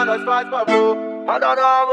Respeita, nós faz favor. Manda na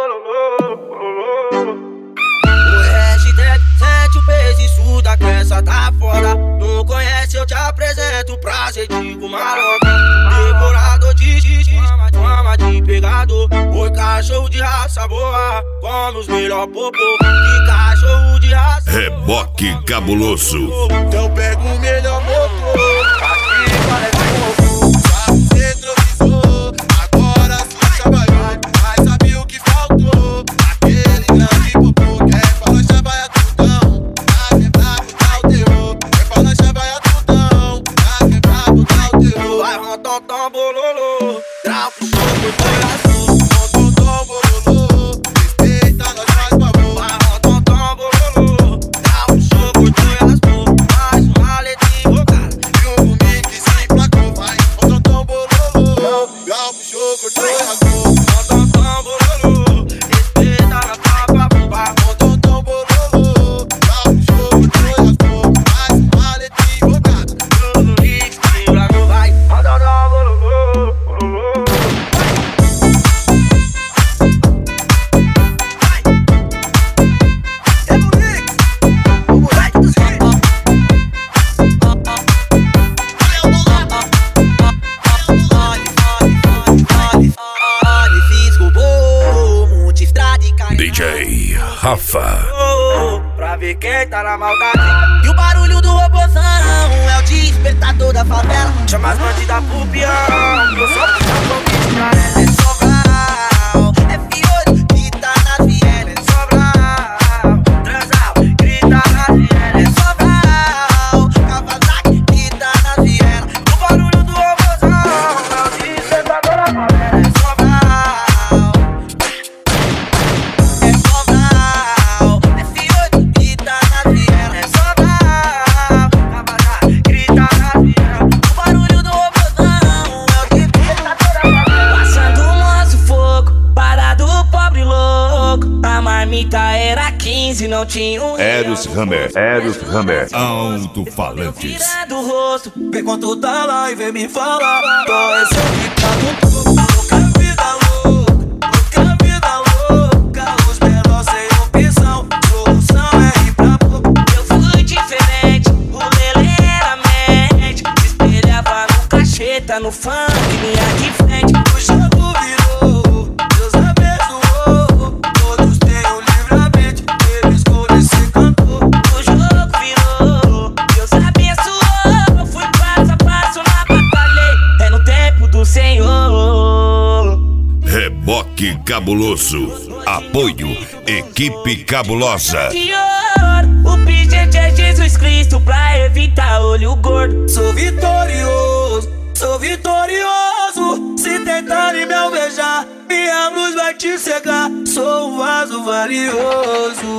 O hashtag sente o peso, isso da crença tá foda. Não conhece, eu te apresento pra ser digo maroca. Devorador de fama de pegador. Oi, cachorro de raça boa, come os melhor popô. Que cachorro de raça Reboque cabuloso. então pega o melhor motor. Aqui parece um retrovisor. Agora sim trabalhou, mas sabe o que faltou? Aquele grande popô que é pra lancha vai a tudão. Pra quebrar, botar o terror. É pra lancha vai a tudão. Pra quebrar, botar o terror. vai rontom bololô. Grau pro show, foi azul. Tom, tom, bololô. Respeita, nós faz favor. Vai rontom bololô. Grau pro show, foi azul. Mais uma letra invocada. E um comigo que se emplacou. Vai, tom, tom, bololô. Gal puxou, cortou e rasgou. Rontom bololô. Respeita na tua vai Tom, tom, bololô. Gal puxou, cortou e rasgou. Mais uma letra invocada. tudo mix, pra mim vai. Manda na bololô, bololô. O moleque dos reis. Fiz robô, monte estrada e cai. DJ Rafa. Pra ver quem tá na maldade. E o barulho do robozão é o despertador da favela. Chama as bandidas pro peão. Eu sou o convite, é Sobral. É Fiore que tá nas vielas. É Sobral. Transal, grita nas vielas. É Sobral. Kawasaki que tá nas vielas. O barulho do robozão é o despertador da favela. É Sobral. É Sobral. É Fiore que tá nas vielas. É Sobral. Kawasaki grita nas vielas. O barulho do robozão é o despertador da favela. Passando o nosso fogo, parado o pobre louco. A marmita era 15, não tinha um Eros Hammer. Alto-falantes. Virando o rosto, vê quanto tá lá e vem me falar. Qual é seu picado todo? Louca vida louca, os menores sem opção. Solução é ir pra pouco. Eu fui diferente, o lelê era mente. Se espelhava no cacheta, no funk, linha de frente. O jogo virou, Deus abençoou. Todos têm um livramento, ele escolhe ser cantor. O jogo virou, Deus abençoou. Fui passo a passo na batalha, é no tempo do Senhor. Reboque cabuloso. Apoio Equipe Cabulosa. Senhor, o pedido é Jesus Cristo pra evitar olho gordo. Sou vitorioso. Se tentarem me alvejar, minha luz vai te cegar. Sou um vaso valioso.